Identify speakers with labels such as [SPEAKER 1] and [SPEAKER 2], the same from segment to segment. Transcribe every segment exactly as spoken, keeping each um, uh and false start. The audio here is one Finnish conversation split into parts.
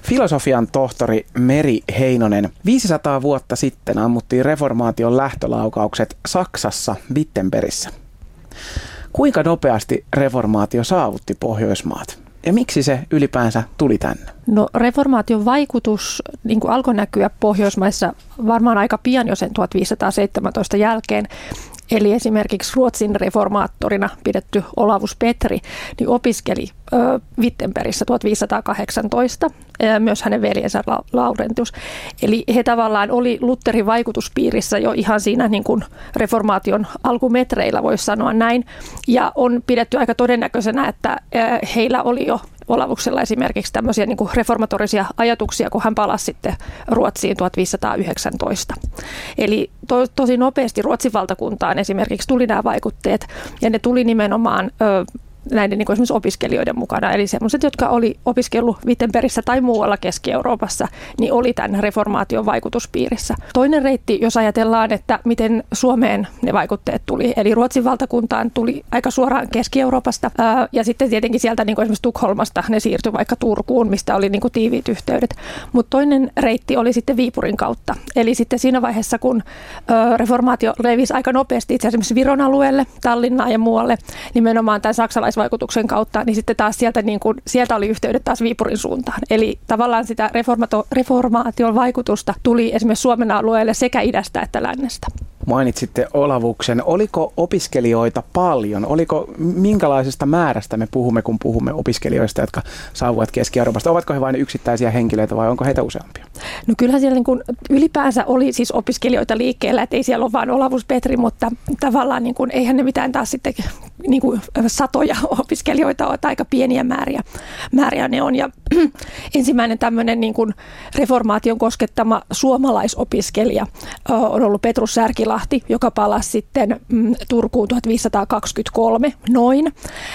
[SPEAKER 1] Filosofian tohtori Meri Heinonen, viisisataa vuotta sitten ammuttiin reformaation lähtölaukaukset Saksassa Wittenbergissä. Kuinka nopeasti reformaatio saavutti Pohjoismaat? Ja miksi se ylipäänsä tuli tänne?
[SPEAKER 2] No reformaation vaikutus niin kuin alkoi näkyä Pohjoismaissa varmaan aika pian jo sen tuhatviisisataaseitsemäntoista jälkeen. Eli esimerkiksi Ruotsin reformaattorina pidetty Olavus Petri niin opiskeli ö, Wittenbergissä tuhatviisisataakahdeksantoista, ja myös hänen veljensä Laurentius. Eli he tavallaan oli Lutherin vaikutuspiirissä jo ihan siinä niin kuin reformaation alkumetreillä, voisi sanoa näin. Ja on pidetty aika todennäköisenä, että ö, heillä oli jo Olavuksella esimerkiksi tämmöisiä niin kuin reformatorisia ajatuksia, kun hän palasi sitten Ruotsiin tuhatviisisataayhdeksäntoista. Eli to, tosi nopeasti Ruotsin valtakuntaan esimerkiksi tuli nämä vaikutteet, ja ne tuli nimenomaan ö, näiden niin kuin esimerkiksi opiskelijoiden mukana. Eli sellaiset, jotka oli opiskellut Wittenbergissä tai muualla Keski-Euroopassa, niin oli tämän reformaation vaikutuspiirissä. Toinen reitti, jos ajatellaan, että miten Suomeen ne vaikutteet tuli. Eli Ruotsin valtakuntaan tuli aika suoraan Keski-Euroopasta. Ää, ja sitten tietenkin sieltä niin kuin esimerkiksi Tukholmasta ne siirtyi vaikka Turkuun, mistä oli niin kuin tiiviit yhteydet. Mutta toinen reitti oli sitten Viipurin kautta. Eli sitten siinä vaiheessa, kun ää, reformaatio levisi aika nopeasti itse asiassa Viron alueelle, Tallinnaan ja muualle, nimenomaan tämän saksalais vaikutuksen kautta, niin sitten taas sieltä, niin kuin, sieltä oli yhteydet taas Viipurin suuntaan. Eli tavallaan sitä reformaation vaikutusta tuli esimerkiksi Suomen alueelle sekä idästä että lännestä.
[SPEAKER 1] Mainitsitte Olavuksen. Oliko opiskelijoita paljon? Oliko, minkälaisesta määrästä me puhumme, kun puhumme opiskelijoista, jotka saavuvat Keski-Euroopasta? Ovatko he vain yksittäisiä henkilöitä vai onko heitä useampia?
[SPEAKER 2] No kyllähän siellä niin kuin ylipäänsä oli siis opiskelijoita liikkeellä, että ei siellä ole vain Olavus Petri, mutta tavallaan niin kuin, eihän ne mitään taas sitten niin kuin satoja opiskelijoita ole, aika pieniä määriä, määriä ne on. Ja ensimmäinen tämmöinen niin kuin reformaation koskettama suomalaisopiskelija on ollut Petrus Särkilahti, joka palasi sitten mm, Turkuun tuhatviisisataakaksikymmentäkolme noin.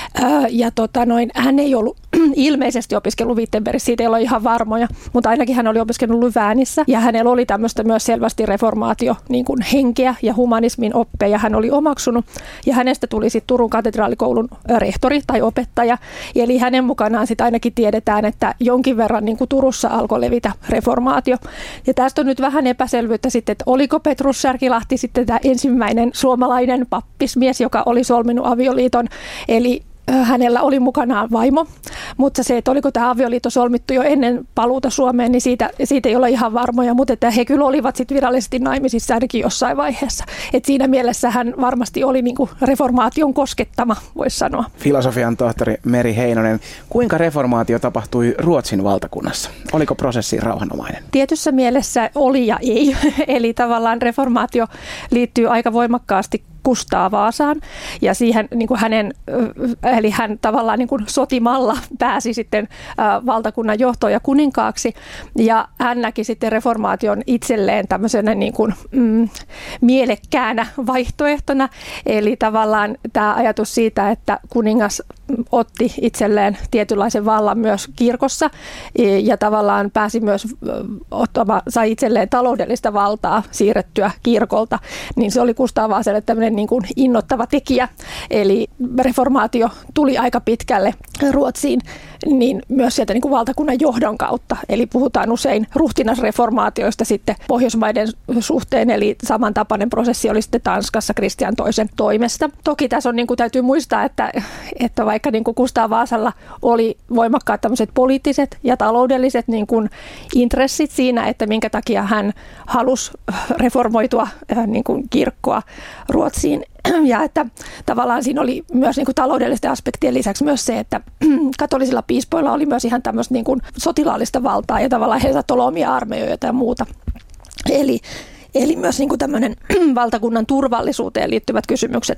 [SPEAKER 2] Ja tota noin, hän ei ollut ilmeisesti opiskellut Wittenbergissä, siitä ei ole ihan varmoja, mutta ainakin hän oli opiskellut Lyväänissä ja hänellä oli tämmöistä myös selvästi reformaatio niin kuin henkeä ja humanismin oppeja hän oli omaksunut ja hänestä tuli sitten Turun katedraalikoulun rehtori tai opettaja. Eli hänen mukanaan sitten ainakin tiedetään, että jonkin verran niin kuin Turussa alkoi levitä reformaatio. Ja tästä on nyt vähän epäselvyyttä sitten, että oliko Petrus Särkilahti sitten tämä ensimmäinen suomalainen pappismies, joka oli solminut avioliiton, eli hänellä oli mukanaan vaimo, mutta se, että oliko tämä avioliitto solmittu jo ennen paluuta Suomeen, niin siitä, siitä ei ole ihan varmoja, mutta että he kyllä olivat sitten virallisesti naimisissa ainakin jossain vaiheessa. Et siinä mielessä hän varmasti oli niin kuin reformaation koskettama, voisi sanoa.
[SPEAKER 1] Filosofian tohtori Meri Heinonen, kuinka reformaatio tapahtui Ruotsin valtakunnassa? Oliko prosessi rauhanomainen?
[SPEAKER 2] Tietyssä mielessä oli ja ei. Eli tavallaan reformaatio liittyy aika voimakkaasti Kustaa Vaasaan ja siihen niin kuin hänen, eli hän tavallaan niin kuin sotimalla pääsi sitten ä, valtakunnan johtoon ja kuninkaaksi ja hän näki sitten reformaation itselleen tämmöisenä niin kuin mm, mielekkäänä vaihtoehtona, eli tavallaan tämä ajatus siitä, että kuningas otti itselleen tietynlaisen vallan myös kirkossa ja tavallaan pääsi myös ottamaan, sai itselleen taloudellista valtaa siirrettyä kirkolta, niin se oli Kustaa Vaaselle tämmöinen niin kuin innoittava tekijä. Eli reformaatio tuli aika pitkälle Ruotsiin niin myös sieltä niin kuin valtakunnan johdon kautta. Eli puhutaan usein ruhtinasreformaatioista sitten Pohjoismaiden suhteen, eli samantapainen prosessi oli sitten Tanskassa Kristian toisen toimesta. Toki tässä on, niin kuin täytyy muistaa, että, että vaikka niin kuin Kustaa Vaasalla oli voimakkaat tämmöiset poliittiset ja taloudelliset niin kuin intressit siinä, että minkä takia hän halusi reformoitua niin kuin kirkkoa Ruotsiin. Ja että tavallaan siinä oli myös niin kuin taloudellisten aspektien lisäksi myös se, että katolisilla piispoilla oli myös ihan tämmöistä niin kuin sotilaallista valtaa ja tavallaan he saattoi olla omia armeijoita ja muuta. Eli, eli myös niin kuin tämmöinen valtakunnan turvallisuuteen liittyvät kysymykset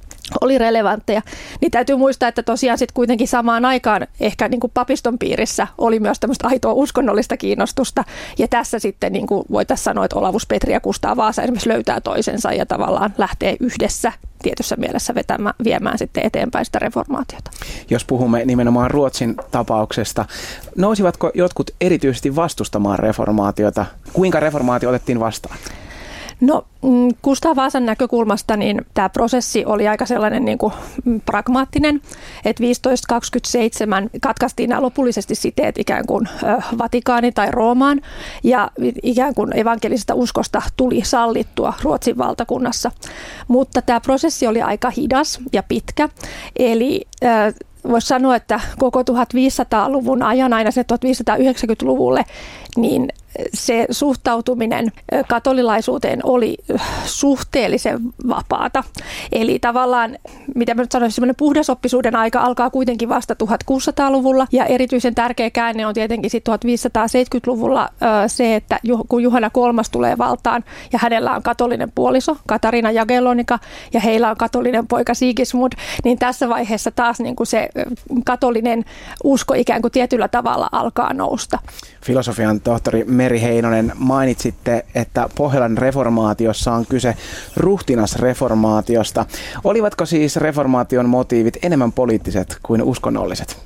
[SPEAKER 2] oli relevantteja, niin täytyy muistaa, että tosiaan sitten kuitenkin samaan aikaan ehkä niin kuin papiston piirissä oli myös tämmöistä aitoa uskonnollista kiinnostusta, ja tässä sitten niin kuin voitaisiin sanoa, että Olavus Petri ja Kustaa Vaasa esimerkiksi löytää toisensa ja tavallaan lähtee yhdessä tietyssä mielessä vetämään, viemään sitten eteenpäin sitä reformaatiota.
[SPEAKER 1] Jos puhumme nimenomaan Ruotsin tapauksesta, nousivatko jotkut erityisesti vastustamaan reformaatiota? Kuinka reformaatio otettiin vastaan?
[SPEAKER 2] No Kustaa Vaasan näkökulmasta niin tämä prosessi oli aika sellainen niin kuin pragmaattinen, että viisitoista kaksikymmentäseitsemän katkaistiin nämä lopullisesti siteet ikään kuin Vatikaaniin tai Roomaan ja ikään kuin evankelisesta uskosta tuli sallittua Ruotsin valtakunnassa. Mutta tämä prosessi oli aika hidas ja pitkä, eli voisi sanoa, että koko viisitoistasadan-luvun ajan aina se tuhatviisisataayhdeksänkymmentäluvulle niin se suhtautuminen katolilaisuuteen oli suhteellisen vapaata. Eli tavallaan, mitä mä nyt sanoisin, semmoinen puhdasoppisuuden aika alkaa kuitenkin vasta tuhatkuusisataaluvulla. Ja erityisen tärkeä käänne on tietenkin sitten tuhatviisisataaseitsemänkymmentäluvulla se, että kun Juhana kolmas tulee valtaan ja hänellä on katolinen puoliso, Katarina Jagellonika, ja heillä on katolinen poika Sigismund, niin tässä vaiheessa taas niin kuin se katolinen usko ikään kuin tietyllä tavalla alkaa nousta.
[SPEAKER 1] Filosofian tohtori Meri Heinonen, mainitsitte, että Pohjolan reformaatiossa on kyse ruhtinasreformaatiosta. Olivatko siis reformaation motiivit enemmän poliittiset kuin uskonnolliset?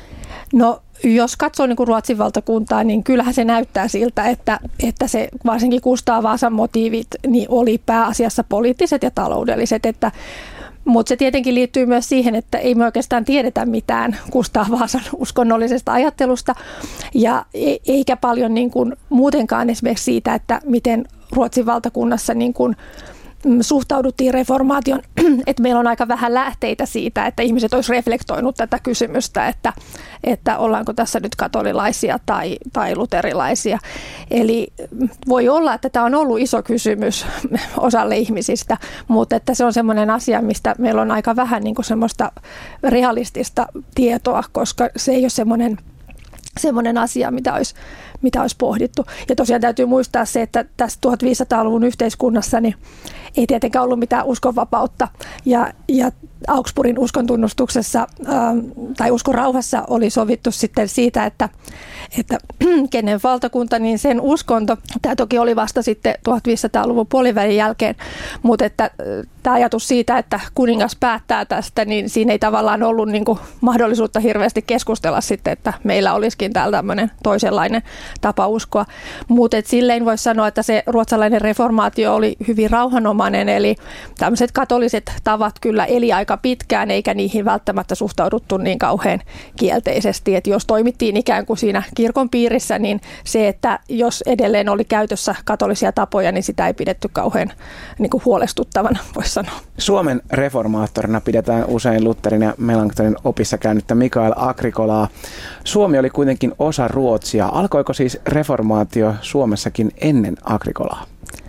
[SPEAKER 2] No jos katsoo niin kuin Ruotsin valtakuntaa, niin kyllähän se näyttää siltä, että, että se varsinkin Kustaa Vaasan motiivit niin oli pääasiassa poliittiset ja taloudelliset, että mutta se tietenkin liittyy myös siihen, että ei me oikeastaan tiedetä mitään Kustaa Vaasan uskonnollisesta ajattelusta ja eikä paljon niin kuin muutenkaan esimerkiksi siitä, että miten Ruotsin valtakunnassa niin kuin suhtauduttiin reformaation, että meillä on aika vähän lähteitä siitä, että ihmiset olisi reflektoinut tätä kysymystä, että, että ollaanko tässä nyt katolilaisia tai, tai luterilaisia. Eli voi olla, että tämä on ollut iso kysymys osalle ihmisistä, mutta että se on semmoinen asia, mistä meillä on aika vähän niin kuin semmoista realistista tietoa, koska se ei ole semmoinen semmoinen asia, mitä olisi, mitä olisi pohdittu. Ja tosiaan täytyy muistaa se, että tässä tuhatviisisataaluvun yhteiskunnassa niin ei tietenkään ollut mitään uskonvapautta. Ja, ja Augsburgin uskontunnustuksessa ähm, tai uskonrauhassa oli sovittu sitten siitä, että, että kenen valtakunta, niin sen uskonto. Tämä toki oli vasta sitten tuhatviisisataaluvun puolivälin jälkeen, mutta että tämä ajatus siitä, että kuningas päättää tästä, niin siinä ei tavallaan ollut niin kuin mahdollisuutta hirveästi keskustella sitten, että meillä olisikin täällä tämmöinen toisenlainen tapa uskoa. Mutta silleen voisi sanoa, että se ruotsalainen reformaatio oli hyvin rauhanomainen, eli tämmöiset katoliset tavat kyllä eli aika pitkään, eikä niihin välttämättä suhtauduttu niin kauhean kielteisesti. Että jos toimittiin ikään kuin siinä kirkon piirissä, niin se, että jos edelleen oli käytössä katolisia tapoja, niin sitä ei pidetty kauhean niin kuin huolestuttavana, voisi sanoa. Suomen
[SPEAKER 1] reformaattorina pidetään usein Lutherin ja Melanchthonין opissa käynyttä Mikael Agricolaa. Suomi oli kuitenkin osa Ruotsia. Alkoiko siis reformaatio Suomessakin ennen Agricolaa?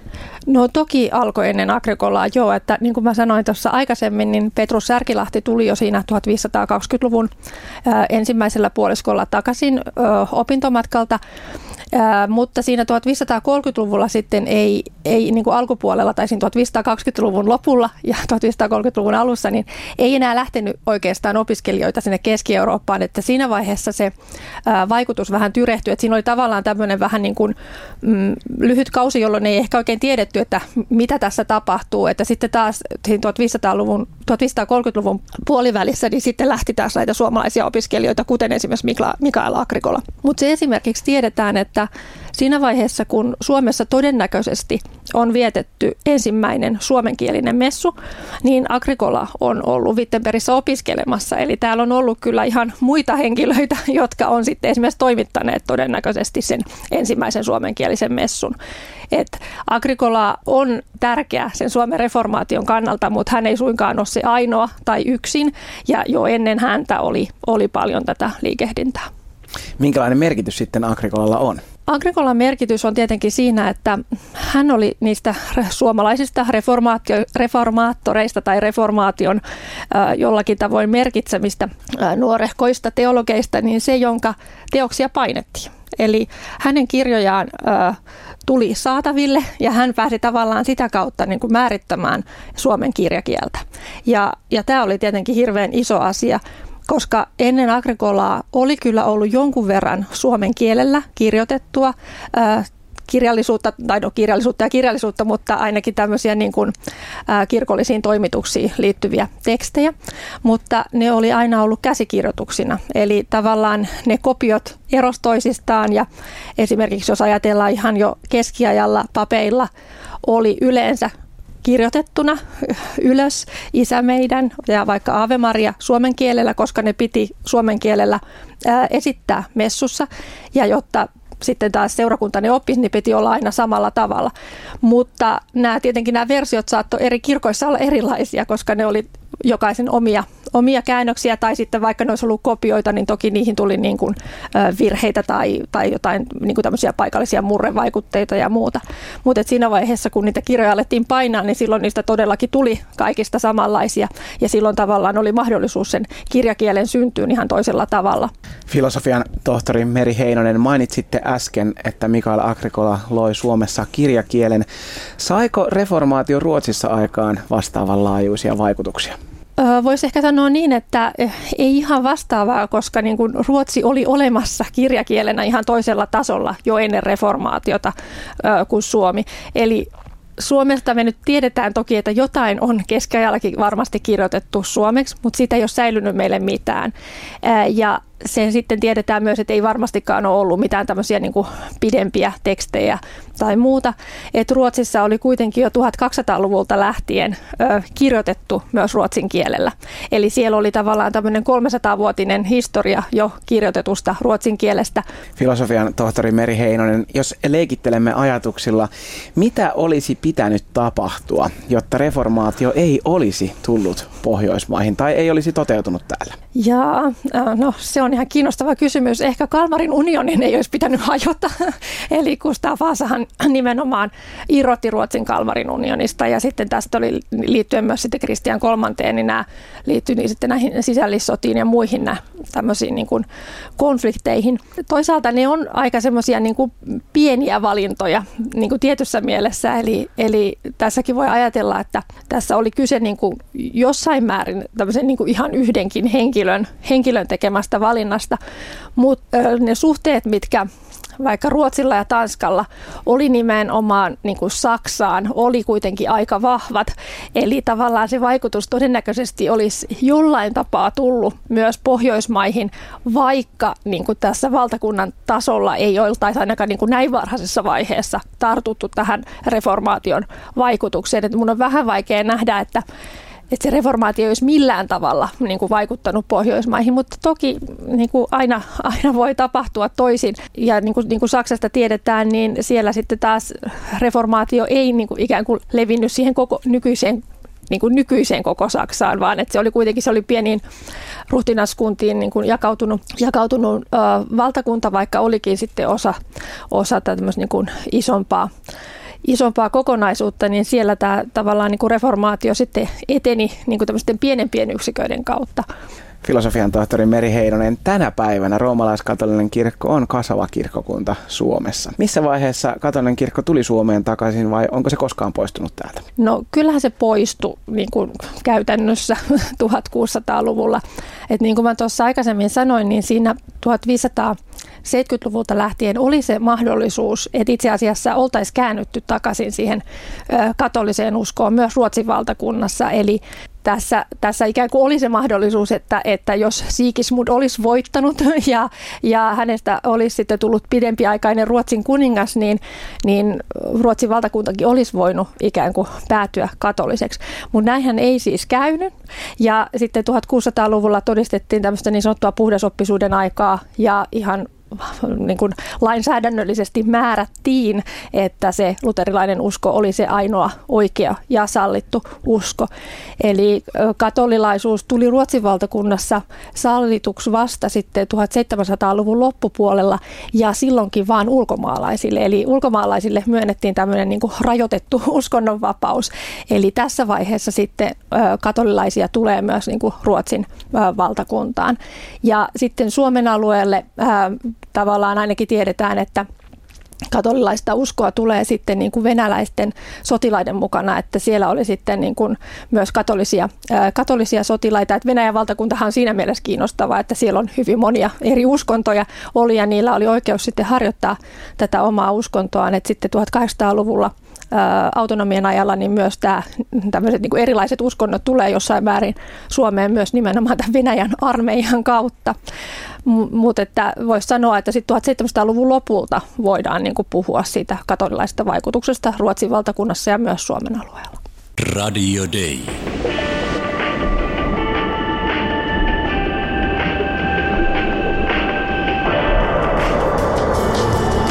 [SPEAKER 2] No toki alkoi ennen Agricolaa, joo, että niin kuin mä sanoin tuossa aikaisemmin, niin Petrus Särkilahti tuli jo siinä tuhatviisisataakaksikymmentäluvun ää, ensimmäisellä puoliskolla takaisin ää, opintomatkalta, ää, mutta siinä tuhatviisisataakolmekymmentäluvulla sitten ei, ei niin kuin alkupuolella tai siinä tuhatviisisataakaksikymmentäluvun lopulla ja tuhatviisisataakolmekymmentäluvun alussa, niin ei enää lähtenyt oikeastaan opiskelijoita sinne Keski-Eurooppaan, että siinä vaiheessa se ää, vaikutus vähän tyrehtyi, että siinä oli tavallaan tämmöinen vähän niin kuin mm, lyhyt kausi, jolloin ei ehkä oikein tiedetty, että mitä tässä tapahtuu, että sitten taas tuhatviisisataaluvun, tuhatviisisataakolmekymmentäluvun puolivälissä niin sitten lähti taas näitä suomalaisia opiskelijoita, kuten esimerkiksi Mikael Agricola. Mutta se esimerkiksi tiedetään, että siinä vaiheessa, kun Suomessa todennäköisesti on vietetty ensimmäinen suomenkielinen messu, niin Agricola on ollut Wittenbergissä opiskelemassa. Eli täällä on ollut kyllä ihan muita henkilöitä, jotka on sitten esimerkiksi toimittaneet todennäköisesti sen ensimmäisen suomenkielisen messun. Et Agricola on tärkeä sen Suomen reformaation kannalta, mutta hän ei suinkaan ole se ainoa tai yksin. Ja jo ennen häntä oli, oli paljon tätä liikehdintää.
[SPEAKER 1] Minkälainen merkitys sitten Agricolalla on?
[SPEAKER 2] Agricolan merkitys on tietenkin siinä, että hän oli niistä suomalaisista reformaattoreista tai reformaation äh, jollakin tavoin merkitsemistä äh, nuorehkoista teologeista, niin se, jonka teoksia painettiin. Eli hänen kirjojaan äh, tuli saataville ja hän pääsi tavallaan sitä kautta niin kuin määrittämään Suomen kirjakieltä. Ja, ja tämä oli tietenkin hirveän iso asia, koska ennen Agricolaa oli kyllä ollut jonkun verran suomen kielellä kirjoitettua äh, kirjallisuutta, tai no kirjallisuutta ja kirjallisuutta, mutta ainakin tämmöisiä niin kuin, ä, kirkollisiin toimituksiin liittyviä tekstejä, mutta ne oli aina ollut käsikirjoituksina, eli tavallaan ne kopiot eros toisistaan ja esimerkiksi jos ajatellaan ihan jo keskiajalla papeilla oli yleensä kirjoitettuna ylös Isä meidän ja vaikka Ave Maria suomen kielellä, koska ne piti suomen kielellä ää, esittää messussa ja jotta sitten taas seurakunta ne oppisi, niin piti olla aina samalla tavalla. Mutta nämä, tietenkin nämä versiot saattoi eri kirkoissa olla erilaisia, koska ne oli jokaisen omia, omia käännöksiä tai sitten vaikka ne olisi ollut kopioita, niin toki niihin tuli niin kuin virheitä tai, tai jotain niin kuin tämmöisiä paikallisia murrevaikutteita ja muuta. Mutta siinä vaiheessa, kun niitä kirjoja alettiin painaa, niin silloin niistä todellakin tuli kaikista samanlaisia ja silloin tavallaan oli mahdollisuus sen kirjakielen syntyyn ihan toisella tavalla.
[SPEAKER 1] Filosofian tohtori Meri Heinonen, mainitsitte äsken, että Mikael Agricola loi Suomessa kirjakielen. Saiko reformaatio Ruotsissa aikaan vastaavanlaajuisia vaikutuksia?
[SPEAKER 2] Voisi ehkä sanoa niin, että ei ihan vastaavaa, koska niin kuin ruotsi oli olemassa kirjakielenä ihan toisella tasolla jo ennen reformaatiota kuin suomi. Eli Suomesta me nyt tiedetään toki, että jotain on keskiajallakin varmasti kirjoitettu suomeksi, mutta siitä ei ole säilynyt meille mitään. Ja sen sitten tiedetään myös, että ei varmastikaan ole ollut mitään tämmöisiä niin kuin pidempiä tekstejä tai muuta. Et Ruotsissa oli kuitenkin jo tuhatkaksisataaluvulta lähtien ö, kirjoitettu myös ruotsin kielellä. Eli siellä oli tavallaan tämmöinen kolmesataavuotinen historia jo kirjoitetusta ruotsin kielestä.
[SPEAKER 1] Filosofian tohtori Meri Heinonen, jos leikittelemme ajatuksilla, mitä olisi pitänyt tapahtua, jotta reformaatio ei olisi tullut Pohjoismaihin tai ei olisi toteutunut täällä?
[SPEAKER 2] Jaa, no se on ihan kiinnostava kysymys. Ehkä Kalmarin unionin ei olisi pitänyt hajota. Eli Gustav Vasahan nimenomaan irrotti Ruotsin Kalmarin unionista ja sitten tästä oli liittyen myös sitten Kristian kolmanteen, niin nämä liittyi niin sitten näihin sisällissotiin ja muihin nämä tämmöisiin niin kuin konflikteihin. Toisaalta ne on aika semmoisia niin kuin pieniä valintoja niin kuin tietyssä mielessä. Eli, eli tässäkin voi ajatella, että tässä oli kyse niin kuin jossain määrin tämmöisen niin kuin ihan yhdenkin henkilön, henkilön tekemästä valinnasta, mutta ne suhteet, mitkä vaikka Ruotsilla ja Tanskalla oli nimenomaan niin kuin Saksaan, oli kuitenkin aika vahvat. Eli tavallaan se vaikutus todennäköisesti olisi jollain tapaa tullut myös Pohjoismaihin, vaikka niin kuin tässä valtakunnan tasolla ei oltaisi ainakaan niin kuin näin varhaisessa vaiheessa tartuttu tähän reformaation vaikutukseen. Et mun on vähän vaikea nähdä, että että se reformaatio ei olisi millään tavalla niin kuin vaikuttanut Pohjoismaihin, mutta toki niin kuin aina, aina voi tapahtua toisin. Ja niin kuin, niin kuin Saksasta tiedetään, niin siellä sitten taas reformaatio ei niin kuin ikään kuin levinnyt siihen koko nykyiseen, niin kuin nykyiseen koko Saksaan, vaan että se oli kuitenkin se oli pieniin ruhtinaskuntiin niin kuin jakautunut, jakautunut ö, valtakunta, vaikka olikin sitten osa, osa tämmöistä niin kuin isompaa. isompaa kokonaisuutta, niin siellä tämä tavallaan niin kuin reformaatio sitten eteni niin kuin tämmöisten pienempien yksiköiden kautta.
[SPEAKER 1] Filosofian tohtori Meri Heinonen, tänä päivänä roomalaiskatolinen kirkko on kasvava kirkkokunta Suomessa. Missä vaiheessa katolinen kirkko tuli Suomeen takaisin vai onko se koskaan poistunut täältä?
[SPEAKER 2] No kyllähän se poistui niin kuin käytännössä tuhatkuusisataaluvulla. Et niin kuin mä tuossa aikaisemmin sanoin, niin siinä tuhatviisisataaseitsemänkymmentäluvulta lähtien oli se mahdollisuus, että itse asiassa oltaisiin käännytty takaisin siihen katoliseen uskoon myös Ruotsin valtakunnassa. Eli Tässä, tässä ikään kuin oli se mahdollisuus, että, että jos Sigismund olisi voittanut ja, ja hänestä olisi sitten tullut pidempiaikainen Ruotsin kuningas, niin, niin Ruotsin valtakuntakin olisi voinut ikään kuin päätyä katoliseksi. Mutta näinhän ei siis käynyt. Ja sitten tuhatkuusisataaluvulla todistettiin tämmöistä niin sanottua puhdasoppisuuden aikaa ja ihan niin kuin lainsäädännöllisesti määrättiin, että se luterilainen usko oli se ainoa oikea ja sallittu usko. Eli katolilaisuus tuli Ruotsin valtakunnassa sallituksi vasta sitten tuhatseitsemänsataaluvun loppupuolella ja silloinkin vaan ulkomaalaisille. Eli ulkomaalaisille myönnettiin tämmöinen niin kuin rajoitettu uskonnonvapaus. Eli tässä vaiheessa sitten katolilaisia tulee myös niin kuin Ruotsin valtakuntaan. Ja sitten Suomen alueelle tavallaan ainakin tiedetään, että katolilaista uskoa tulee sitten niin kuin venäläisten sotilaiden mukana, että siellä oli sitten niin kuin myös katolisia, ää, katolisia sotilaita. Että Venäjän valtakuntahan on siinä mielessä kiinnostavaa, että siellä on hyvin monia eri uskontoja oli ja niillä oli oikeus sitten harjoittaa tätä omaa uskontoaan. Että sitten tuhatkahdeksansataaluvulla ää, autonomian ajalla niin myös tämä, tämmöiset niin kuin erilaiset uskonnot tulee jossain määrin Suomeen myös nimenomaan tämän Venäjän armeijan kautta. M- mutta että voisi sanoa, että sitten tuhatseitsemänsataaluvun lopulta voidaan niin kuin puhua siitä katolilaisesta vaikutuksesta Ruotsin valtakunnassa ja myös Suomen alueella.
[SPEAKER 3] Radio Day.